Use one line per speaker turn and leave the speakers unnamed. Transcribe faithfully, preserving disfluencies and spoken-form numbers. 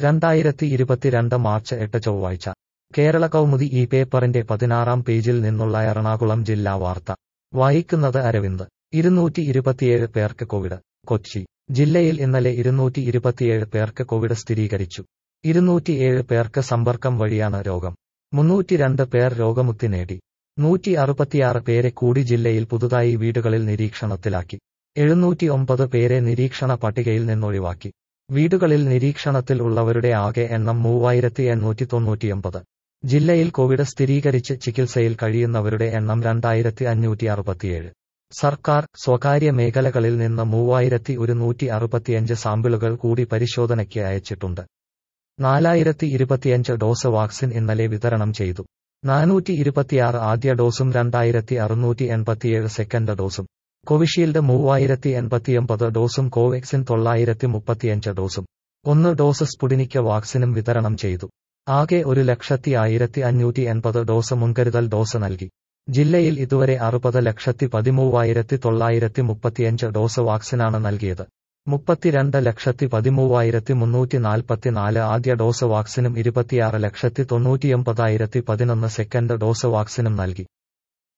രണ്ടായിരത്തി ഇരുപത്തിരണ്ട് മാർച്ച് എട്ട് ചൊവ്വാഴ്ച കേരള കൗമുദി ഈ പേപ്പറിന്റെ പതിനാറാം പേജിൽ നിന്നുള്ള എറണാകുളം ജില്ലാ വാർത്ത വായിക്കുന്നത് അരവിന്ദ്. ഇരുന്നൂറ്റി ഇരുപത്തിയേഴ് പേർക്ക് കോവിഡ്. കൊച്ചി ജില്ലയിൽ ഇന്നലെ ഇരുന്നൂറ്റി ഇരുപത്തിയേഴ് പേർക്ക് കോവിഡ് സ്ഥിരീകരിച്ചു. ഇരുന്നൂറ്റിയേഴ് പേർക്ക് സമ്പർക്കം വഴിയാണ് രോഗം. മുന്നൂറ്റിരണ്ട് പേർ രോഗമുക്തി നേടി. നൂറ്റി അറുപത്തിയാറ് പേരെ കൂടി ജില്ലയിൽ പുതുതായി വീടുകളിൽ നിരീക്ഷണത്തിലാക്കി. എഴുന്നൂറ്റി ഒമ്പത് പേരെ നിരീക്ഷണ പട്ടികയിൽ നിന്നൊഴിവാക്കി. വീടുകളിൽ നിരീക്ഷണത്തിൽ ഉള്ളവരുടെ ആകെ എണ്ണം മൂവായിരത്തി എണ്ണൂറ്റി തൊണ്ണൂറ്റിയൊമ്പത്. ജില്ലയിൽ കോവിഡ് സ്ഥിരീകരിച്ച് ചികിത്സയിൽ കഴിയുന്നവരുടെ എണ്ണം രണ്ടായിരത്തി അഞ്ഞൂറ്റി അറുപത്തിയേഴ്. സർക്കാർ, സ്വകാര്യ മേഖലകളിൽ നിന്ന് മൂവായിരത്തി ഒരുന്നൂറ്റി അറുപത്തിയഞ്ച് സാമ്പിളുകൾ കൂടി പരിശോധനയ്ക്ക് അയച്ചിട്ടുണ്ട്. നാലായിരത്തി ഇരുപത്തിയഞ്ച് ഡോസ് വാക്സിൻ ഇന്നലെ വിതരണം ചെയ്തു. നാനൂറ്റി ഇരുപത്തിയാറ് ആദ്യ ഡോസും രണ്ടായിരത്തി അറുന്നൂറ്റി എൺപത്തിയേഴ് സെക്കൻഡ് ഡോസും. കോവിഷീൽഡ് മൂവായിരത്തി എൺപത്തിയൊമ്പത് ഡോസും കോവാക്സിൻ തൊള്ളായിരത്തി മുപ്പത്തിയഞ്ച് ഡോസും. ഒന്ന് ഡോസ് സ്പുടിനിക് വാക്സിനും വിതരണം ചെയ്തു. ആകെ ഒരു ലക്ഷത്തി ആയിരത്തി അഞ്ഞൂറ്റി എൺപത് ഡോസ് മുൻകരുതൽ ഡോസ് നൽകി. ജില്ലയിൽ ഇതുവരെ അറുപത് ലക്ഷത്തി പതിമൂവായിരത്തി തൊള്ളായിരത്തി മുപ്പത്തിയഞ്ച് ഡോസ് വാക്സിനാണ് നൽകിയത്. മുപ്പത്തിരണ്ട് ലക്ഷത്തി പതിമൂവായിരത്തി മുന്നൂറ്റി നാൽപ്പത്തിനാല് ആദ്യ ഡോസ് വാക്സിനും ഇരുപത്തിയാറ് ലക്ഷത്തി തൊണ്ണൂറ്റിയൊമ്പതായിരത്തി പതിനൊന്ന് സെക്കൻഡ് ഡോസ് വാക്സിനും നൽകി.